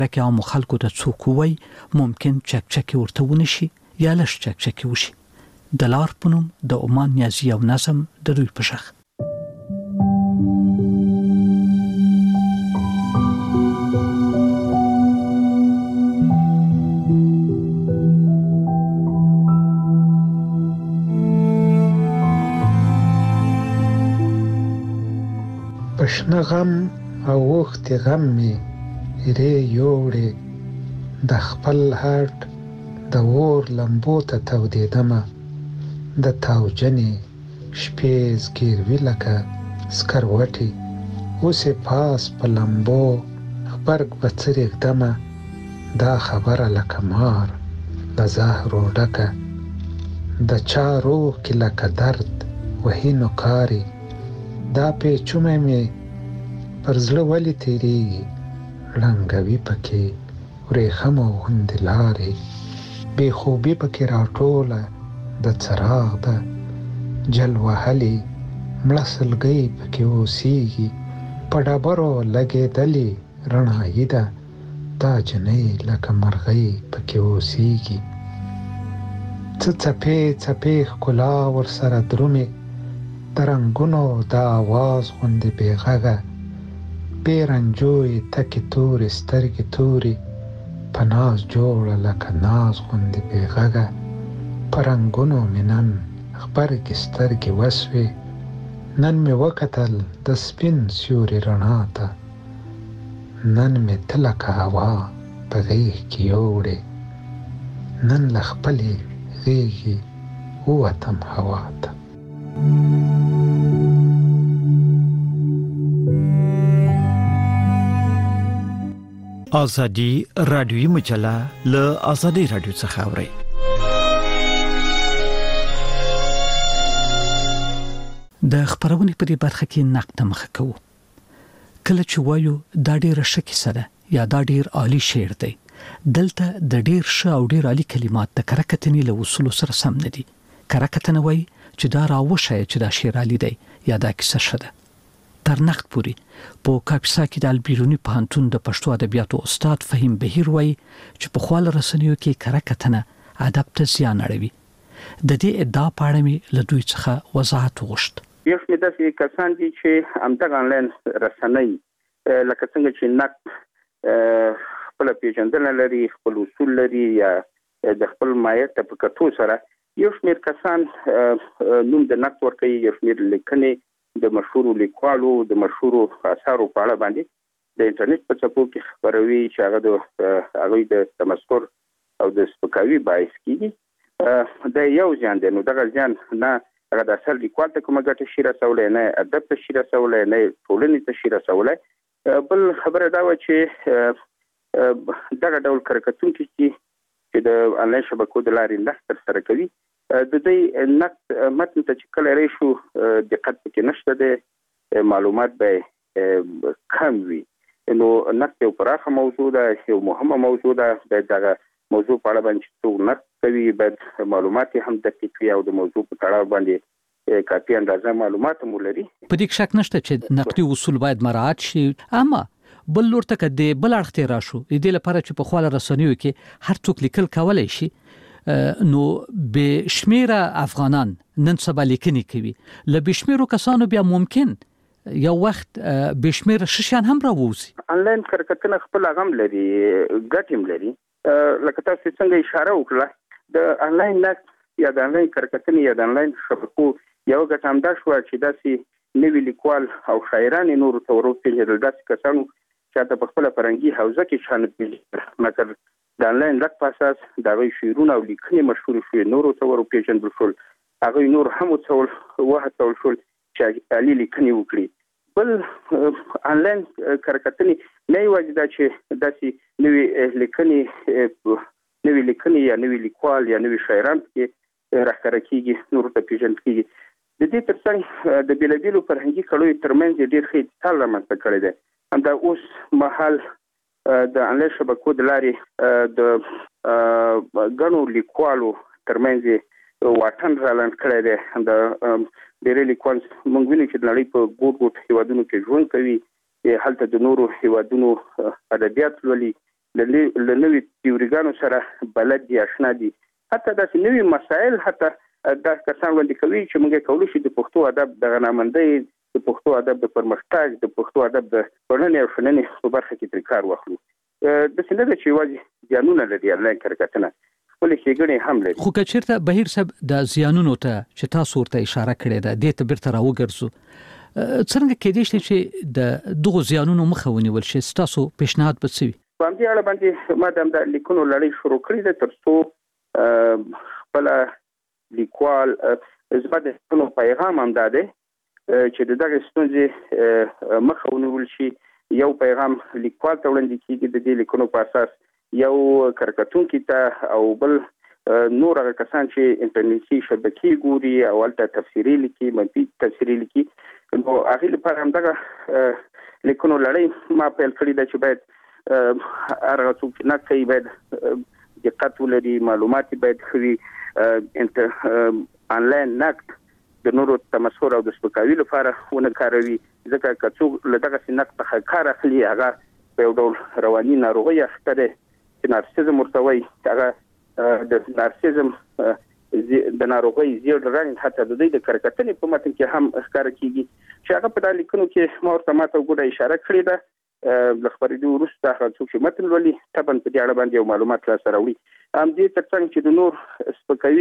کې عام خلکو ته څوک وای ممکن چکچکی ورته ونشي یا لږ چکچکی وشي. د لار په نوم د عمان نیازي او نظم د دوی په شخ. پشنه غم او وخت غم می ری یوړې د خپل هټ د اور لمبو ته تودېدمه د تاوجنې شپې زګیروي لکه سکروټې اوسې پاس په لمبو غبرګ به څه رېږدمه دا خبره لکه مار د زهرو ډکه د چا روح کې لکه درد وهي نوکارې دا پیچومه مې پر زړه ولې تېرېږي ړنګوي پکې ورېښمو غوندې لارې بې خوبي پکې راټوله د څراغ ده جل وهلې مړه سلګۍ پکې اوسېږي په ډبرو لګېدلې رڼایي ده دا جنۍ لکه مرغۍ پکې اوسېږي څه څپې څپې ښکلا ورسره درومې د رنګونو د آواز غوندې بې غږه بې رنجوې تکې تورې سترګې تورې په ناز جوړه لکه ناز غوندې بې غږه په رنګونو مې نن غبرګې سترګې وسوې نن مې وکتل د سپین سیوري رڼا ته نن مې ته لکه هوا په غېږ کې یوړې نن له خپلې غېږې ووتم هوا ته. آزادی رادیویی مجله له آزادی رادیو څخه اوري. د خبرونې په دې برخه کې نقد مخه کوو. کله چې وایو دا ډېر ښه کیسه ده یا دا ډېر عالی شعر دی دلته د ډېر ښه او ډېر عالی کلمات د کرکټنې له اصولو سره سم نه دي. کرکټنه وایي چې دا راوښایي چې دا شعر عالی دی یا دا کیسه ښه ده. تر نقد پورې په کاپیسا کې د البیرونی پوهنتون د پښتو ادبیاتو استاد فهیم بهیر وایي چې په خپل رسنیو کې کرکټنه ادب ته زیان اړوي. د دې ادعا په اړه مې له دوی څخه وضاحت وغوښت. یو شمېر داسې کسان دي چې همدغه آنلاین رسنۍ لکه څنګه چې نقد خپل پیژندنه لري خپل اصول لري یا د خپل مایه ته په کتو سره یو شمېر کسان نوم د نقد ورکوي یو شمېر لیکنې د مشهورو لیکوالو د مشهورو اثارو په اړه باندې د انټرنیټ په څپو کې خبروي چې هغه د هغوی د تمسخر او د سپکاوي باعث کېږي. دا یو زیان دی. نو دغه زیان نه هغه د اثر لیکوال ته کومه ګټه شي رسولی نه ادب ته شي رسولی نه ټولنې ته شي رسولی. بل خبره دا وه چې دغه ډول کرکټونکي چې د آنلاین شبکو د لارې نقد ترسره کوي د دوی نقد متن ته چې کله راشو دقت پکې نشته دی معلومات به کم وي. نو نقد یو پراخه موضوع ده یو مهمه موضوع ده دغه موضوع په اړه باندې څوک نقد کوي باید معلومات هم دقیق وي او د موضوع په تړاو باندې کافي اندازه معلومات هم ولري. په دې شک نشته چې نقدي اصول باید مراعات شي. اما بل لور ته کده بل اړخ ته راشو د دې لپاره چې په خپل رسنیو کې هر څوک لیکل کولای شي نو به شمیره افغانان نن سبا لیکنې کوي له به شمیرو کسانو بیا ممکن یو وخت به شمیره ششان هم راووزي. آنلاین کرکټنه خپل غم لري ګټم لري. لکه تاسو څنګه اشاره وکړه د آنلاین نقد یا د آنلاین کرکټنې یا د آنلاین شبکو یو ګټه هم دا شو چې داسې نوی لیکوال او شاعران نور ته ورپېژندل داسې کسانو چې په خپل فرهنګي حوزه کې شان مثلا د آنلاین لک په اساس د هغوی شعرونه او لیکنې مشهور شوې نورو ته ورپېژندل شول. هغوی نور هم وهڅول شول چې عالي لیکنې وکړي. بل آنلاین کرکټنې نه یوازې دا چې داسې نوې لیکنې یا نوې لیکوال یا نوې شاعران کې راښکاره کېږي نورو ته پېژندل کېږي. د دې ترڅنګ د بېلابېلو فرهنګي کړیو ترمنځ ډېر ښه اتصال رامنځته کړی دی. همدا اوس مهال د آنلاین شبکو د لارې د ګڼو لیکوالو ترمنځ واټن رالنډ کړی دی. د ډېری لیکوال موږ وینو چې د نړۍ په ګوټ هېوادونو کې ژوند کوي هلته د نورو هېوادونو ادبیات لولي لنوې تیوريګانو سره بلد دي آشنا دي حتی دا نوې مسائل حتی دا کسان وړاندې کوي چې موږ کولای شو د پښتو ادب د غنامندۍ د پښتو ادب د پرمختګ د پښتو ادب د پرننې او فننې په برخه کې تر کار واخلو د څنګه چې واځي ځانونه لري انلاین کرکټنه ولې ښېګڼې هم لري خو کچیرته بهیر صاحب د زیانونو ته چې تاسو ورته اشاره کړې ده د ته بیرته راوګرځو څنګه کېدې شي چې د دغه زیانونو مخه ونیول شي تاسو پیشنهاد بڅوي په دې اړه باندې ما د لیکونو لړۍ شروع کړې ده ترڅو خپل لیکوال زبده نو پیغام هم داده چې دغه ستونزې مخه ونیول شي یو پیغام لیکوال ته وړاندې کیږي د دې لیکونو په اساس یو کرکټونکو ته او بل نور هغه کسان چې انټرنیټي شبکې ګوري او البته تفسیری لیکي منفي تفسیری لیکي نو هغه لپاره هم دغه لیکونو لړۍ ما په کړی د چې باید هغه څوک نه کوي باید دقت ولري معلومات باید خوي انلاین نقد د نورو تمسخر او د سپکاوي لپاره ونه کاروي ځکه که څوک له دغه سنت څخه کار اخلي هغه په یو ډول رواني ناروغي اخته چې نارسیزم ورتوي هغه د نارسیزم د ناروغي زیات رنګ حتی د دې د کرکټنې په متن کې هم ښکار کیږي چې هغه په دالي کونو کې مورته ماته وګړه اشاره کړې ده د خبرېدو وروسته هغه څوک چې متن ولي طبعا په دې اړه باندې یو معلومات را سره وړي هم دې ترڅنګ چې د نور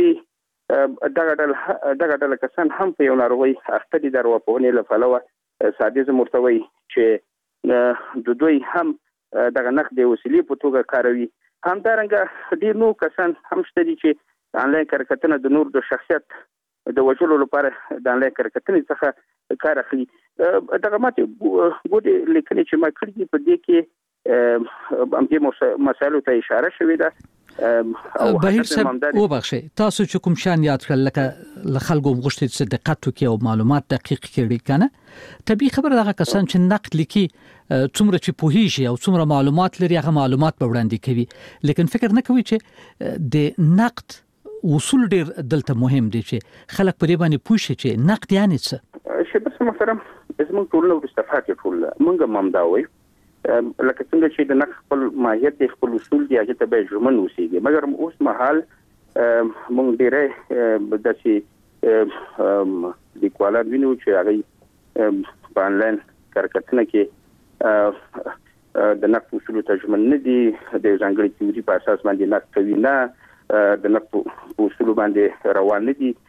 سپکوي دغه ډول کسان هم په یو ناروغي اخته دي درو په ونه لفلوه سادیزم ورتوي چې د دوی هم دغه نقد وسیلې په توګه کاروي هم دارنګه ډیر نو کسان هم شته دي چې انلاین کرکټنه د نور د شخصیت د وجلو لپاره د انلاین کرکټنې څخه کار اخلي دغه ماته ګوډه لیکنې چې ما کړې په دې کې هم دې مسایلو ته اشاره شوې ده بهیر صاحب وبخښئ تاسو چې کوم شان یاد کړل لکه خلکو غوښتي چې دقت وکړي او معلومات دقیق کړي کنه طبيعي خبره دغه کسان چې نقد لیکي څومره چې پوهیږي او څومره معلومات لري هغه معلومات په وړاندې کوي لیکن فکر نه کوي چې د نقد اصول ډیر دلته مهم دي چې خلک په دې باندې پوه شي چې نقد یعنی څه شبه محترم زموږ ټول نو استفاده ټول مونږ ممداوي لکه څنګه چې د نقد خپل ماهیت د خپل اصول دی هغه ته به ژمن اوسېږي مګر اوس مهال مونږ ډیره داسې لیکوالان وینو چې هغه په انلاین کرکټنه کې د نقد اصول ته ژمن نه دي د ځانګړي تیوري په اساس باندې نقد کوي نه د نقد اصول باندې روان نه دي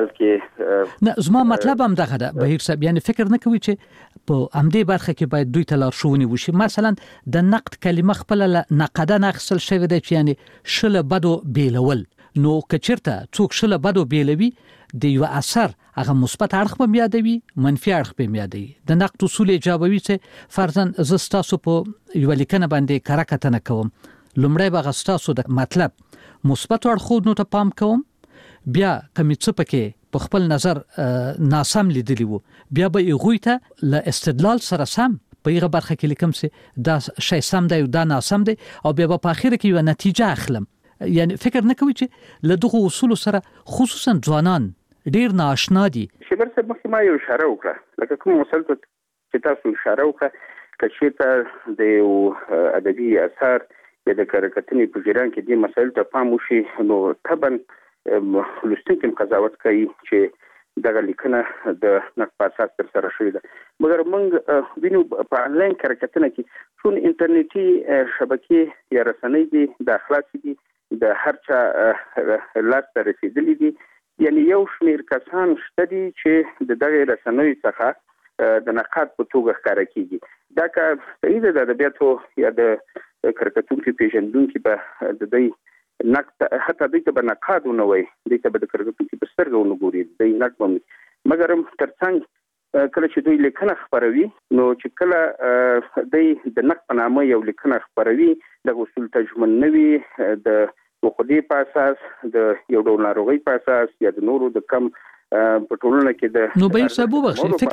بلکې نه زما مطلب هم دغه ده بهیر صاحب یعنی فکر نه کوي چې په امدې برخه کې باید دوی تلار شوونی وشي مثلا د نقد کلمه خپل نقده نخسل شوی دی چې یعنی شله بدو بیلول نو کچرته څوک شله بدو بیلوي د یو اثر هغه مثبت اړخ به یادوي منفي اړخ به یادوي د نقد اصول ایجابوي چې فرضاً زستاسو په یو لیکنه باندې کارکتنه کوم لومړی به غستاسو د مطلب مثبت اړخونو ته پام کوم بیا کوم څه پکې په خپل نظر ناسم لیدلی وو بیا به یغوی ته ل استدلال سره سم په یغه برخه کې لیکم سي دا شی سم دی او دا ناسم دی او بیا په اخر کې یو نتیجه اخلم یعنی فکر نه کوي چې له دغه اصول سره خصوصا ځوانان ډیر ناشنا دي شبر څه مخکې ما یو اشاره وکړه لکه کوم مسل چې تاسو اشاره وکړه کچې ته د یو ادبي اثر د کرکټنې په جریان کې د مسایل ته پام وشي نو طبعا لوستونکو قضاوت کوي چې دغه لیکنه د نقد په اساس تر سره شوې ده مګر موږ وینو په انلاین کرکټنه کې ټول انټرنیټي شبکې یا رسنۍ دي د اخلاص دي د هر چا لاس ته رسیدلې دي یعنی یو شمیر کسان شته دي چې د دغه رسنۍ څخه د نقد په توګه ښکار کیږي دا که صحیح ده د ادبیاتو یا د کرکټونکو پیژندونکو په د دې نقد حتی دوی ته به نقاد ونه وي دوی ته به د کرکټونکو په سترګو ونه ګوري دوی نقد ومني مګر ترڅنګ کله چې دوی لیکنه خبروي نو چې کله دوی د نقد په نامه یو لیکنه خبروي د اصول تجمن نوي د وقودي په اساس د یو ډول ناروغي په اساس یا د نورو د کم په ټولنه کې د نو به سبب وبخښي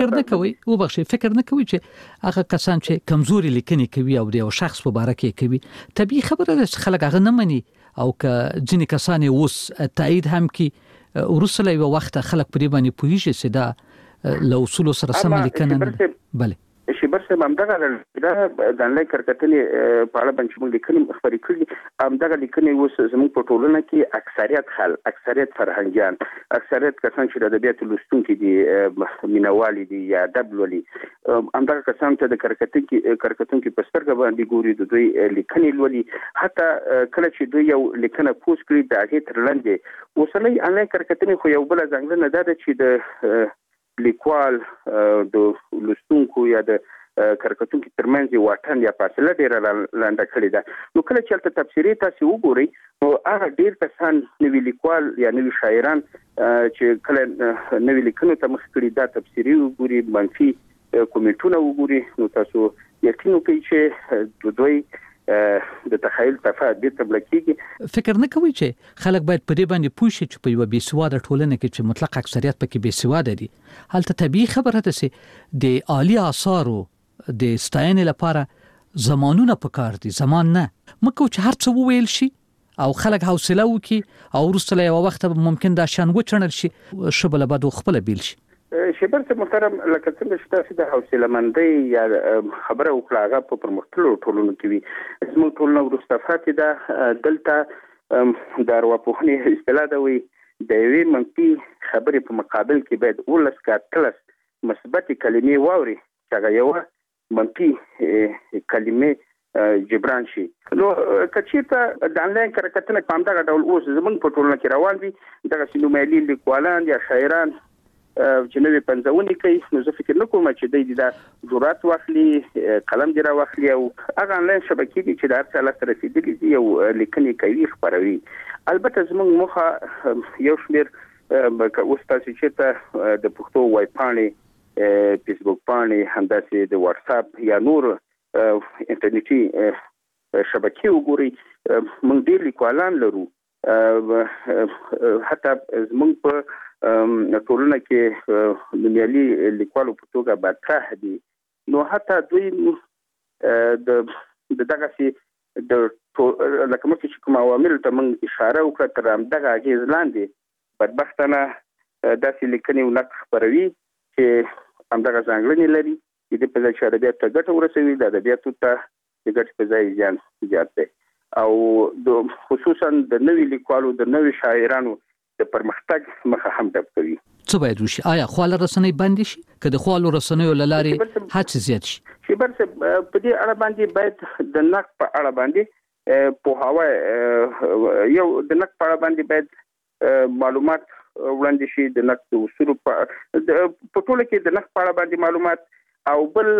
فکر نه کوي چې هغه کسان چې کمزوري لیکنې کوي او د یو شخص په باره کې کوي طبيعي خبره ده چې خلک هغه نه مني او که ځینې کسان اوس تایید هم کی ورسله یو وخت خلک په دې باندې پوهیږي چې دا له اصول سره سم لیکنه بله شیبر سره همدغه د انلاین کارکتنې په اړه باندې موږ لیکنې خبرې کړې همدغه لیکنې اوس زموږ په ټولنه کې اکثریت فرهنګیان اکثریت کسان چې د ادبیاتو لوستونکي دي مینوالي دي یا ادب لولي همدغه کسان ته د کارکتونکو په سترګه باندې ګوري د دوی لیکنې لولي حتی کله چې دوی یو لیکنه پوسټ کړي د هغې تر لاندې اوسنۍ انلاین کارکتنې خو یو بله ځانګړنه ده چې د لیکوال د لوستونکو یا د کارکتونکو ترمنځ واټن یا فاصله ډیره لنډه کړې ده نو کله چې هلته تبصرې تاسو وګورئ نو هغه ډیر کسان نوي لیکوال یا نوي شاعران چې کله نوي لیکنو ته مخ کړي دا تبصرې وګوري منفي کومنټونه وګوري نو تاسو یقین وکړئ چې دوی د تخیل تفاعل د تبلیغي فکر نه کوي چې خلک باید په دې باندې پوه شي چې په یو بېسواده ټولنه کې چې مطلق اکثریت پکې بېسواده دي هلته طبیعي خبره ده چې د عالی آثارو د ستاینې لپاره زمانونه پکار دي زمان نه مکو چې هر څه وویل شي او خلک حوصله وکړي او وروسته له یو وخت ممکن دا شان وچنل شي شبله بد خپل بیل شي شیبر ته محترم لکه څنګه چې تاسو د حوصله مندۍ یا خبره وکړه هغه په پرمختللو ټولنو کې وي زموږ ټولنه وروسته پاتې ده دلته د ارواپوهنې اصطلاح ده وي د یوې منفي خبرې په مقابل کې باید 11 مثبت کلمې واوري چې هغه یو منفي کلمې جبران شي نو کچېرته د انلاین کارکتنه په همدغه ډول اوس زموږ په ټولنه کې روان دي دغه نومیالي لیکوالان یا شاعران چې نوې پنځونې کوي نو زه فکر نه کوم چې دوی دا جرأت واخلي قلم دی راواخلي او هغه انلاین شبکې دي چې د هر څه لاسته رسېدلي دي یو لیکنې کوي خپروي البته زموږ موخه یو شمېر اوس تاسو چې ته د پښتو وای پاڼې فیسبوک پاڼې همداسې د واتس اپ یا نور انټرنیټي شبکې وګورئ موږ ډېر لیکوالان لرو حتی زموږ په ټولنه کې نومیالي لیکوالو په توګه برطرح دي نو حتی دوی د دغه سي د لکه مخکې چې کوم عوامل ته موږ اشاره وکړه تر همدغه اغېز لاندې بدبختانه داسې لیکنې ونقد خپروي چې همدغه ځانګړنې لري چې د په ځای چې ادبیاتو ته ګټه ورسوي د ادبیاتو ته د ګټې په ځای زیان زیات دی او خصوصا د نوي لیکوالو د نوي شاعرانو د پرمختګ مخه هم ډب کوي څه باید وشي آیا خواله رسنۍ بندې شي که د خواله رسنیو له لارې هڅې زیات شي شیبر په دې اړه باندې باید د نقد په اړه باندې پوهاوی یو د نقد په اړه باندې باید معلومات وړاندې شي د نقد اصول په ټوله کې د نقد په اړه باندې معلومات او بل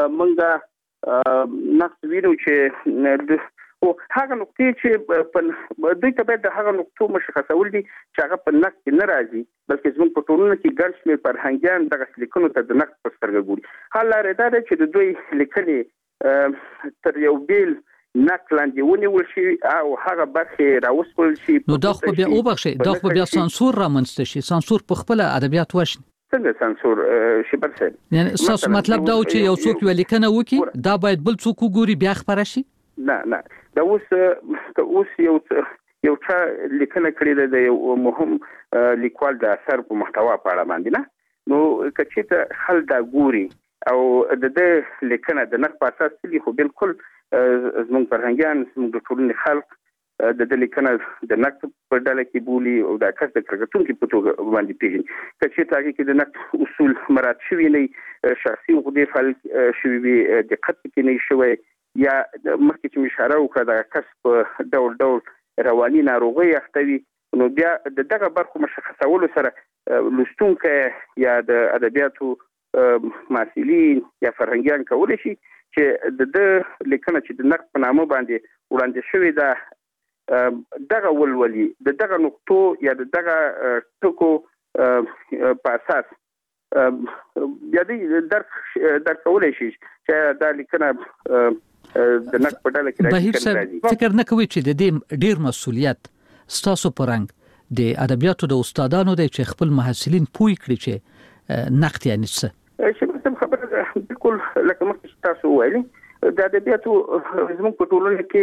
منګه نقد وینو چې او هغه نقطې چې دوی ته باید د هغه نقطو مشخصول دي چې هغه په نقد کې نه راځي بلکې زموږ په ټولنه کې ګڼ شمېر فرهنګیان دغه لیکنو ته د نقد په سترګه ګوري حل لاره دا ده چې د دوی لیکنې تر یو بیل نقد لاندې ونیول شي او هغه برخې راوسپړل شي نو دا خو بیا وبخښئ دا خو بیا سانسور رامنځته شي سانسور په خپل ادبیات وشي څنګه سانسور شیبر صاحب یعنی تاسو مطلب دا و چې یو څوک یو لیکنه وکړي دا باید بل څوک وګوري بیا خبره شي نه دا اوس یو چا لیکنه کړې ده د یو مهم لیکوال د اثر په محتوا په اړه باندې نه نو کچېته خل دا ګوري او د دې لیکنه د نقد په اساس دي خو بالکل زموږ فرهنګیان زموږ ټولنې خلک د دې لیکنه د نقد په ډله کې بولي او د کس د کارکتونکو په توګه باندې پیژني کچېته هغه کې د نقد اصول مراعات شوي نه شخصي غوډې فعال شوي وي دقت کې نه شوی یا مخکې چې اشاره وکړه د کس په ډول رواني ناروغي اختوي نو بیا دغه برخو مشخصولو سره لوستونکو یا د ادبیاتو مسؤلین یا فرهنګیان کولی شي چې د لیکنه چې د نقد په نامه باندې وړاندې شوې ده دغه ولولي دغه نقطو یا دغه ټکو په اساس بیا دې درک کولی شي چې دا لیکنه د نقد په ډله کې راځي فکر نه کوي چې د دې ډیر مسؤلیت ستاسو پرنګ د ادبیاتو د استادانو دی چې خپل محصلین پوي کړي چې نقد یعنی څه چې خبره بالکل لکه مخکې تاسو وایي د ادبیاتو زموږ په ټولنه کې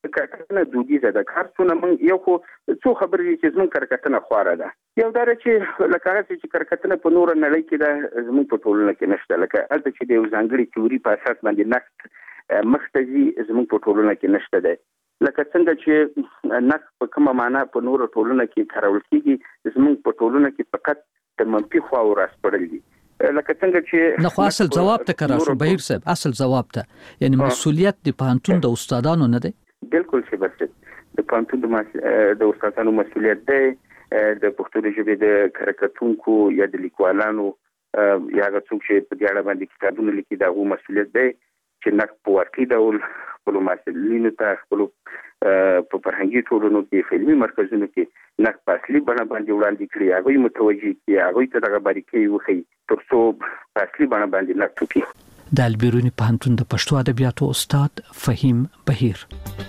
کارکتنه دودیزه ده کارڅونه من یو خو څو خبرې چې زمون کارکتنه خواره ده یو دا چې لکه چې کارکتنه په نور نړۍ کې ده زمون په ټولنه کې نشته لکه البته چې د یو ځانګړي تیوري په اساس باندې نقد مختزي زمون په ټولنه کې نشته ده لکه څنګه چې نقد په کومه معنا په نور ټولنه کې کارول کیږي زمون په ټولنه کې فقط د منفي خوا ورسپړل دي لکه څنګه چې نو اصل جواب ته کرا شو بهیر صاحب اصل جواب ته یعنی مسؤلیت د پانتون د استادانو نه دی بالکل چې بس د پانتون د استادانو مسؤلیت دی د پښتو ژبې د کارکتونکو یا د لیکوالانو یا هغه څوک چې په دې اړه باندې کتابونه لیکي دا غو مسؤلیت دی چې نقد په واقعي ډول خپل مسؤلینو ته خپل په فرهنګي ټولنو کې فلمي مرکزونو کې نقد په اصلي بڼه باندې وړاندې کړي هغه متوجي کی هغه ته دغه باریکي وخی ترڅو په اصلي بڼه باندې نقد وکړي د البیرونی پوهنتون د پښتو ادبیاتو استاد فهیم بهیر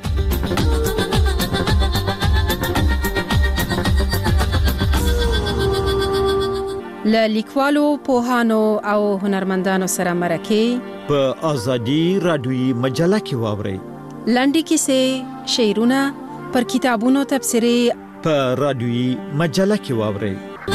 له لیکوالو پوهانو او هنرمندانو سره مرکه په ازادي رادیوي مجله کې واوري لنډی کیسې شعرونه پر کتابونو تبصرې په رادیوي مجله کې واوري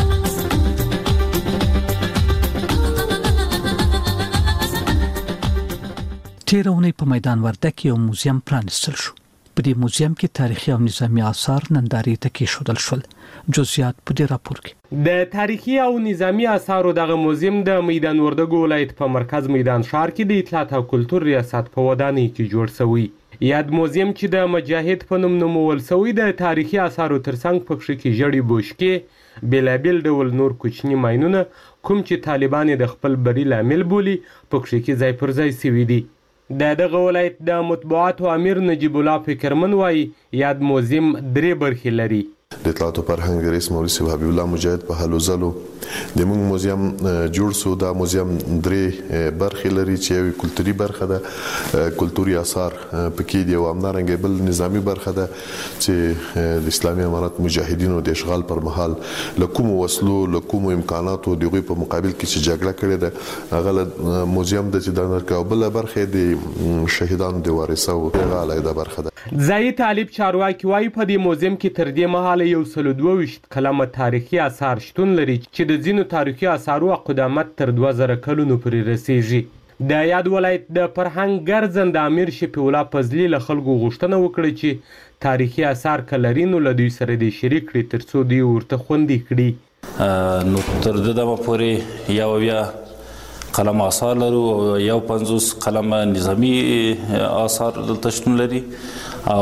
تیرونی په میدان وردګ یو موزیم پرانستل شو په دې موزیم کې تاریخي او نظامی آثار نندارې ته کېښودل شول جزئیات په دې راپور کې د تاریخي او نظامی آثارو دغه موزیم د میدان وردګ ولایت په مرکز میدان ښار کې د اطلاعات او کلتور ریاست په ودانۍ کې جوړ شوی یاد موزیم چې د مجاهد په نوم نومول شوی د تاریخي آثارو ترڅنګ پکښ کې جړې بوشکې بیلابیل ډول نور کوچني ماینونه کوم چې طالبان د خپل بری لامل بولي پکښ کې ځای پر ځای شوي دي د دغه ولایت د مطبوعاتو امیر نجیب الله فکرمن وایي یاد موزیم 3 برخې لري د اطلاعات او فرهنګ رئیس مولوي صاحب حبیب الله مجاهد په هلو ځلو د موږ موزیم جوړ شو دا موزیم 3 برخې لري چې یو کلتوري برخه ده کلتوري آثار پکې دی او همدارنګه بل نظامی برخه ده چې د اسلامي امارات مجاهدینو د اشغال پر مهال لکوم وسلو لکوم امکاناتو دغه په مقابل کې چې جګړه کړې ده هغه موزیم د چې د نرکاو بل برخه د شهیدانو د وارثو هغه علیده برخه ده ځای طالب چارواکي وايي په دې موزیم کې تر دې مهاله یو 122 کلمه تاریخي آثار شتون لري چې د ځینو تاریخي آثارو قدامت تر 2000 کلونو پورې رسیږي د یاد ولایت د فرهنګ ګرځنده امیر شفیع الله فضلي له خلکو غوښتنه وکړه چې تاریخي آثار کلرینو له دوی سره د شریک کړي ترڅو دوی ورته خوندي کړي نو تر دغه پورې یا قلم آثار لرو او یو 50 قلم نظامی آثار تشتون لري او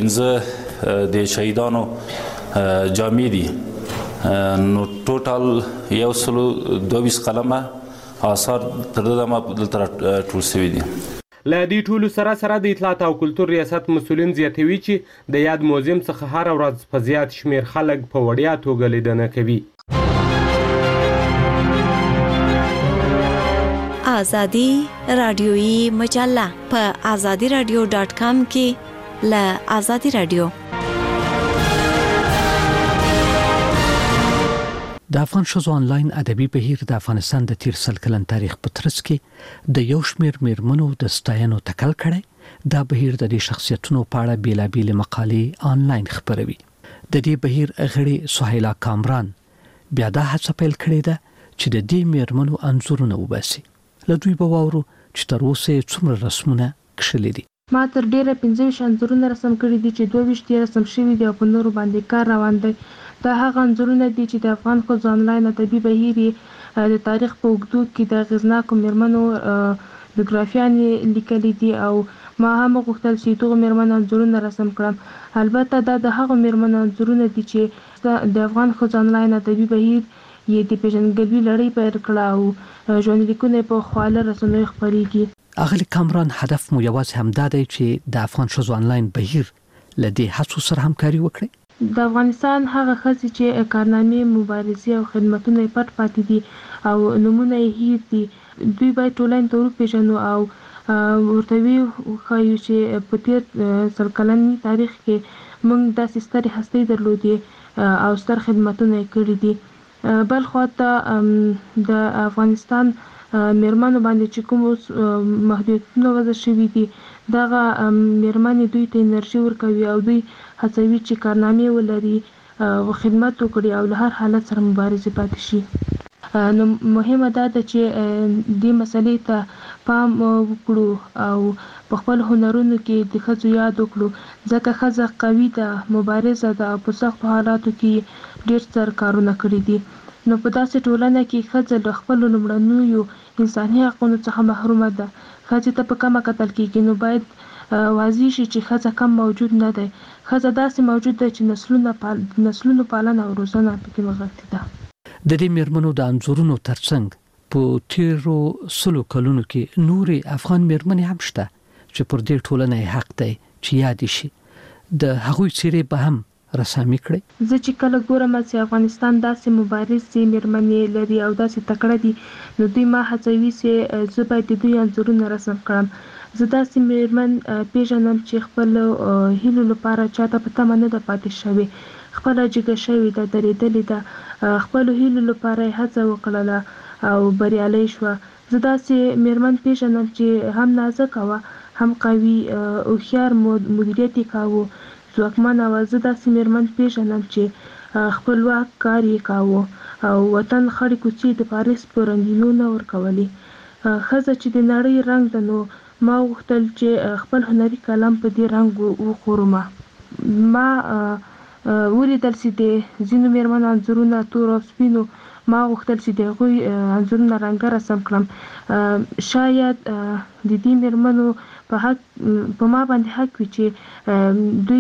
15 د شهیدانو جامع دي نو ټوټال یو 22 قلمه آثار تر دغه ټول شوي دي له دې ټولو سره د اطلاعات او کلتور ریاست مسؤلین زیاتوي چې د یاد موزیم څخه هر ورځ په زیات شمیر خلک په وړیا توګه لیدنه کوي آزادی رادیویی مجله په azadiradio.com کې له آزادی رادیو د افغان ښځو آنلاین ادبي بهیر د افغانستان د تیر سل کلن تاریخ په ترڅ کې د یو شمېر میرمنو د ستاینو تکل کړي دا بهیر د دې شخصیتونو په اړه بیلابیل مقالې آنلاین خپروي د دې بهیر غړي سهیلا کامران بیا دا هڅه پیل کړې ده چې د دې میرمنو انځورونه وباسي له دوی به واورو چې تر اوسه څومره رسمونه کښلي دي ما تر ډیره 15 انځورونه رسم کړي دي چې 22 رسم شوي دي او په نورو باندې کار روان دی دا هغه انځورونه دي چې د افغان ښځو آنلاین ادبي بهیر د تاریخ په اوږدو کې د اغېزناکو میرمنو بیوګرافیانې لیکلي دي او ما هم غوښتل چې دغه میرمنو انځورونه رسم کړم البته دا د هغو میرمنو انځورونه دي چې د افغان ښځو آنلاین ادبي بهیر یې د پیژندګلوي لړۍ پیل کړه او ژوندلیکونه په خواله رسنیو خپرېږي اغلی کامران هدف مو یوازې همدا دی چې د افغان ښځو آنلاین بهیر له دې هڅو سره همکاري وکړي د افغانستان هغه ښځې چې کارنامې مبارزې او خدمتونه یې پټ پاتې دي او نومونه یې هیر دي دوی باید ټولنې ته وپېژنو او ورته وښایو چې په تېر سل کلني تاریخ کې موږ داسې سترې هستۍ درلودې او ستر خدمتونه یې کړي دي بل خواته د افغانستان میرمنو باندې چې کوم محدودیتونه وضع شوي دي دغه میرمنې دوی ته انرژي ورکوي او دوی هڅوي چې کارنامې ولري او خدمت وکړي او له هر حالت سره مبارزه پاتې شي. نو مهمه دا ده چې دې مسلې ته پام وکړو او په خپل هنرونو کې د ښځو یاد وکړو ځکه ښځه قوي ده، مبارزه ده او په سختو حالاتو کې ډېر ستر کارونه کړي دي. نو په داسې ټولنه کې ښځه له خپلو لومړنیو انساني حقونو څخه محرومه ده. ښځې ته په کمه کتل کېږي نو باید واضح شي چې ښځه کم موجود نه دی. ښځه داسې موجود ده چې نسلونو پالنه او روزنه پکې نغښتې ده. د دې میرمنو د انځورونو ترڅنګ په تیرو 100 کلونو کې نورې افغان میرمنې هم شته چې پر دې ټولنې حق دی چې یاد شي. د هغوی څیرې به هم رسامي کړي. زه چې کله ګورم چې افغانستان داسې مبارزې میرمنې لري او داسې تکړه دي نو دوی ما هڅوي چې زه باید د دوی انځورونه رسم کړم. زه داسې میرمن پیژنم چې خپل هیلو لپاره چاته په تمه نه ده پاتې شوې، خپله جګه شوې ده، درېدلې ده، خپلو هیلو لپاره یې هڅه وکړله او بریالۍ شوه. زه داسې میرمن پیژنم چې هم نازکه وه، هم قوي، هوښیار مدیریت یې کاوه، ځواکمنه وه. زه داسې میرمن پیژنم چې خپلواک کار یې کاوه او وطن خړې کوڅې د پاریس په رنګینو نه ورکولې. ښځه چې د نړۍ رنګ ده نو ما غوښتل چې خپل هنري کلم په دې رنګ وخورم. ما ولیدل چې د ځینو میرمنو انځورونه تور او سپینو، ما غوښتل چې د هغوی انځورونه رنګه رسم کړم. شاید د دې میرمنو په ما باندې حق وي چې دوی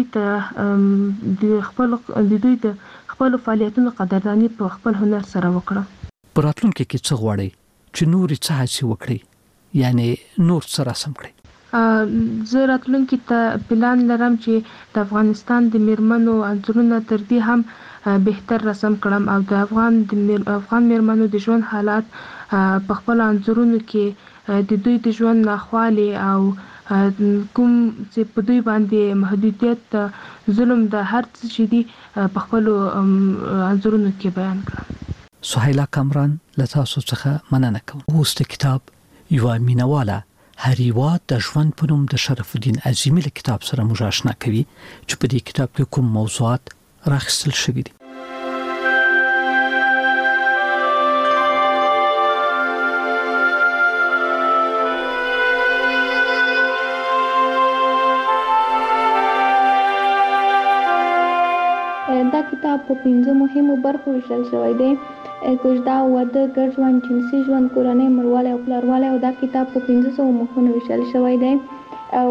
ته د دوی د خپلو فعالیتونو قدرداني په خپل هنر سره وکړم. په راتلونکي کې څه غواړئ چې نورې څه هڅې وکړي، یعنی نور څه رسم کړي؟ زه راتلونکي ته پلان لرم چې د افغانستان د میرمنو انځورونه تر دې هم بهتر رسم کړم او د افغان میرمنو د ژوند حالات په خپل انځورونو کې د دوی د ژوند ناخوالې او کوم چې په دوی باندې محدودیت، ظلم، د هر څه چې دي په خپل انځورونو کې بیان کړم. سهیلا کامران له تاسو څخه مننه کوم. اوس د کتاب یوه مینواله هریواد د ژوند په نوم د شرف الدین عظیمی له کتاب سره موږ آشنا کوي چې په دې کتاب کې کوم موضوعات راخیستل شوي دي. دا کتاب په 5 مهمو برخو ویشل شوی دی: کوژده، واده، ګډ ژوند، جنسي ژوند، کورنۍ، مړوالی او پلاروالی. او دا کتاب په 500 مخونو ویشل شوی دی او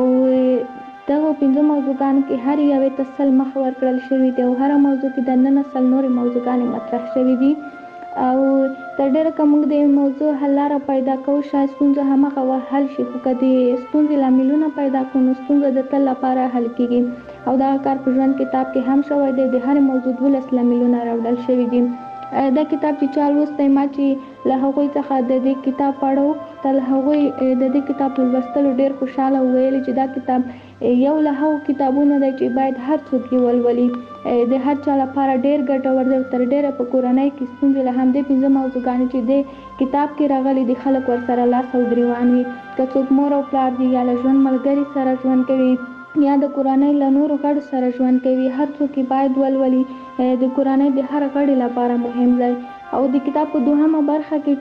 دغه 5 موضوعګانو کې هر یوې ته 100 مخ ورکړل شوي دي او هره موضوع کې د 19 نورې موضوعګانې مطرح شوي دي. او تر ډېره که موږ د موضوع حل لاره پیدا کوو شاید ستونزه همغه وخت حل شي، خو که د ستونزې لاملونه پیدا کړو نو ستونزه د تل لپاره حل کیږي. او دغه کار په ژوند کتاب کې هم شوی دی. د هرې موضوع 12 لاملونه راوړل شوي دي. دا کتاب چې چا لوستی، ما چې له هغوی څخه د دې کتاب په اړه وپوښتل، هغوی د دې کتاب له لوستلو ډېر خوشحاله وویل چې دا کتاب یو له هغو کتابونو دی چې باید هر څوک یې ولولي. د هر چا لپاره ډېر ګټور دی. تر ډېره په کورنۍ کې ستونزې له همدې 5 موضوعګانې چې د کتاب کې راغلي دي خلک ورسره لاس او ګریوان وي. که څوک مور او پلار دي یا له ژوند ملګري سره ژوند کوي یا د کورنۍ له نورو غړو سره ژوند کوي، هر څوک یې باید ولولي. د کورنۍ د هر غړي لپاره مهم دی. او د کتاب په 2مه برخه کې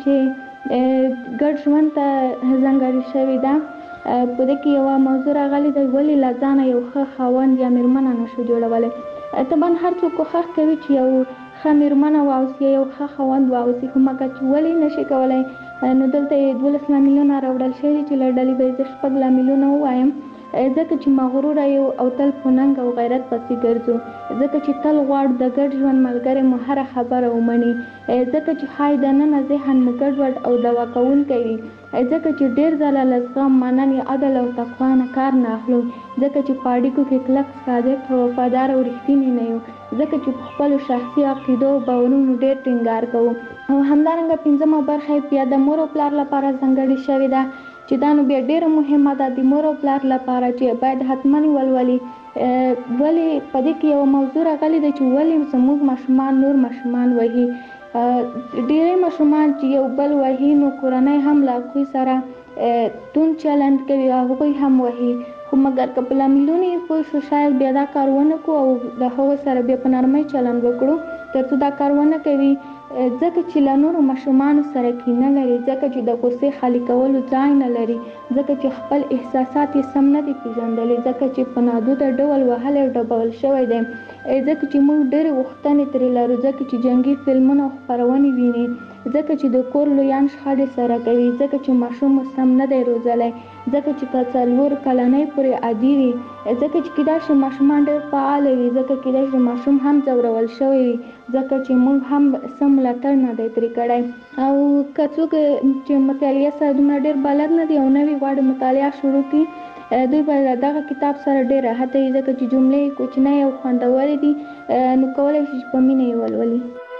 چې ګډ ژوند ته ځانګړې شوې ده، په دې کې یوه موضوع راغلې ده: ولې له ځانه یو ښه خاوند یا میرمنه نشو جوړولی. طبعا هر څوک کوښښ کوي چې یو ښه میرمنه واوسي، یو ښه خاوند واوسي، خو مګر چې ولې نشي کولی نو دلته یې 12 لاملونه راوړل شوي چې له ډلې به یې زه 6 لاملونه ووایم. ځکه چې مغروره یو او تل په ننګ او غیرت پسې ګرځو، ځکه چې تل غواړو د ګډ ژوند ملګری مو هره خبره ومني، ځکه چې ښایي دننه ذهن مو ګډوډ او دوا کوونکی وي، ځکه چې ډېر ځله له زغم، مننې، عدل او تقوا نه کار نه اخلو، ځکه چې په اړیکو کې کلک، صادق او وفادار او رښتیني نه یو، ځکه چې په خپلو شخصي عقیدو او باورونو ډېر ټینګار کوو. او همدارنګه 5مه برخه یې بیا د مور او پلار لپاره ځانګړې شوې ده چې دا نو بیا ډېره مهمه ده د مور او پلار لپاره چې باید حتما ولولي. ولې په دې کې یو موضوع راغلی دی چې ولې زموږ ماشومان نور ماشومان وهي. ډېری ماشومان چې یو بل وهي نو کورنۍ هم له هغوی سره توند چلند کوي، هغوی هم وهي، خو مګر که په لاملونو یې پوه شو شاید بیا دا کار ونه کړو او د هغو سره بیا په نرمۍ چلند وکړو تر څو دا کار ونه کوي. ځکه چې له نورو ماشومانو سره کینه لري، ځکه چې د غصې خالي کولو ځای نه لري، ځکه چې خپل احساسات یې سم نه دي پېژندلی، ځکه چې په نادوده ډول وهلی او ډبول شوی دی، ځکه چې موږ ډېرې غوښتنې ترې لرو، ځکه چې جنګي فلمونه او خپرونې ویني، ځکه چې د کور لویان شخړې سره کوي، ځکه چې ماشوم سم نه دی روزلی، ځکه چې تر 4 کلنۍ پورې عادي وي، ځکه چې کیدای شي ماشومان ډېر فعاله وي، ځکه کیدای شي ماشوم هم ځورول شوی وي، ځکه چې موږ هم سم ملاتړ نه دی ترې کړی. او که څوک چې مطالعه سره دومره ډېر بلد نه دي او نوی غواړي مطالعه شروع کړي، دوی به دغه کتاب سره ډېر راحته وي، ځکه چې جملې کوچنۍ او خوندورې دي، نو کولی شي چې په مینه یې ولولي.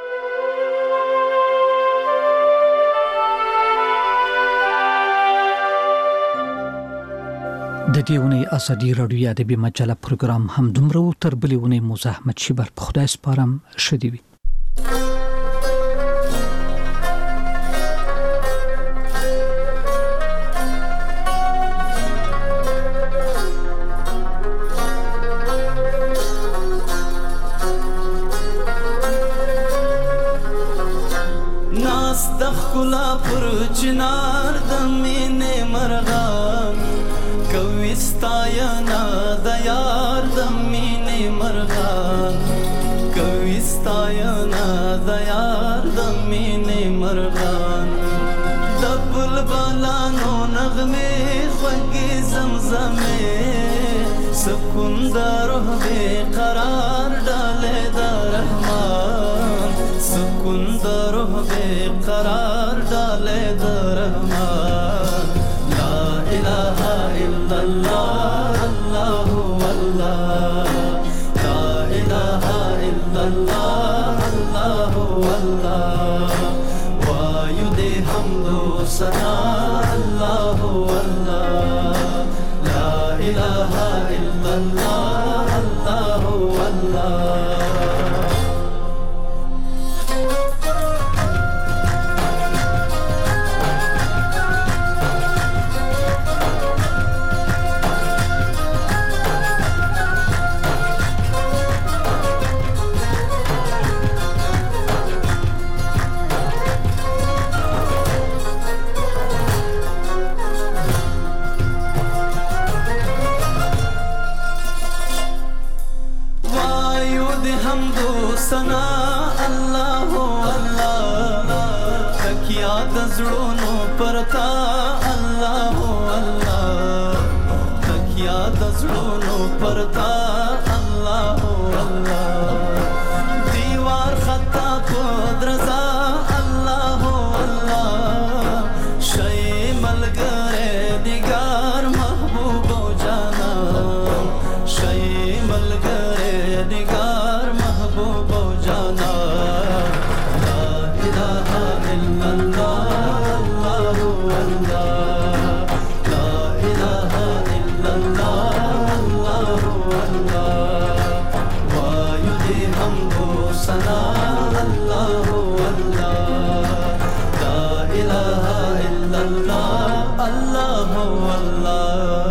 د دې اونۍ ازادي راډیو ادبي مجله پروګرام هم دومره و. تر بلې اونۍ مو زه احمد شیبر په خدای سپارم. ښه دې وي. ناس د ښکلا پر چنار د مینې مرغان کوي ستاینا د یار د مینې مرغان، کوي ستاینا د یار د مینې مرغان، د بلبلانو نغمې خوږې زمزمې سکون د روح بې قرار ډالې د رحمان، سکون د روح بې قرار ډالې د رحمان. لا اله الا الله الله والله، لا اله الا الله الله والله، وایو دې حمد و ثنا الله والله، لا اله الا الله الله والله. سنا الله الله، تکیا د زړونو پرتا الله الله، تکیا د زړونو پرتا الله الله، دیوار خطا په درزا الله الله، شي ملګری نگار محبوب او جانا، شي ملګری نگار محبوب او جانا. لا اله الا الله الله والله، لا اله الا الله الله والله، وایو دې حمد و ثنا الله والله، لا اله الا الله الله والله.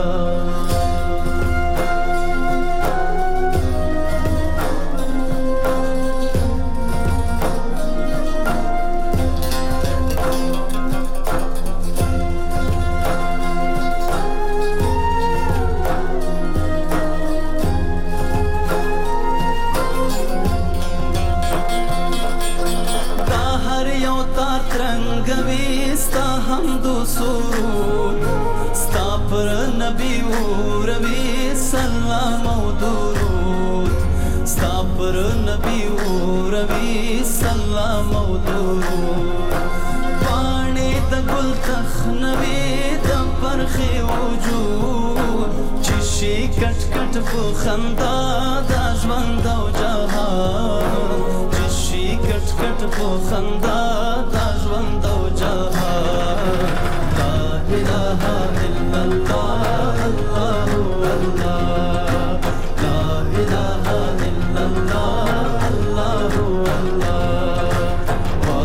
ستا حمد و سرود ستا پر نبی و روی سلام و درود، ستا پر نبی و روی سلام و درود، پاڼې د ګل تخنوي د پرخې وجود، چې شي کټ کټ په خندا د ژوند او جهان، چې شي کټ کټ په خندا د ژوند او جهان. لا اله الا الله الله والله، لا اله الا الله الله والله،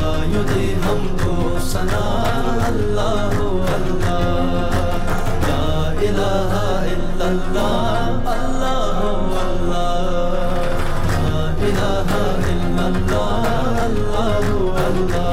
الله